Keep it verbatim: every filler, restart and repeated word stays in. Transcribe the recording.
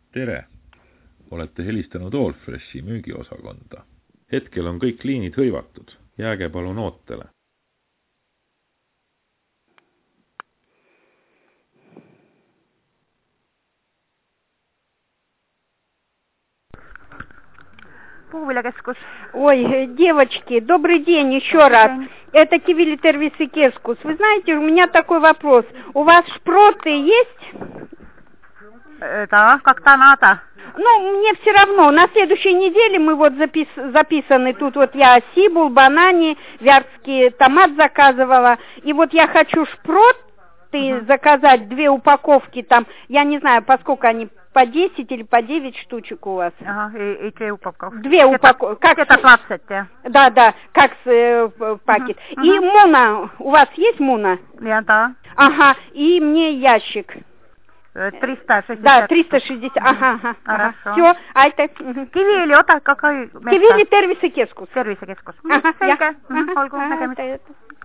Tere! Olete helistanud Allfreshi müügiosakonda. Hetkel on kõik liinid hõivatud. Jääge palun ootele. Puuviljakeskus. Ой, девочки, добрый день еще добрый раз. День. Это Кивилитер Висикескус. Вы знаете, у меня такой вопрос. У вас шпроты есть? Да, как-то надо. Ну, мне все равно. На следующей неделе мы вот запис... записаны. Тут вот я сибул, банани, вятский томат заказывала. И вот я хочу шпроты uh-huh. заказать, две упаковки там. Я не знаю, поскольку они по десять или по девять штучек у вас. Ага, и, и две упаковки. Две упаковки. Как это двадцать, да? Да, да, как с э, пакет. Uh-huh. И uh-huh. муна. У вас есть муна? Я, да. Ага, и мне ящик. триста шестьдесят. Да, триста шестьдесят. Ага, ага. Хорошо. Все, а это... Kivi или ота, какой место? Kivi или Tervisekeskus. Tervisekeskus. Ага, Selge. Ага, Olgu, nägemist.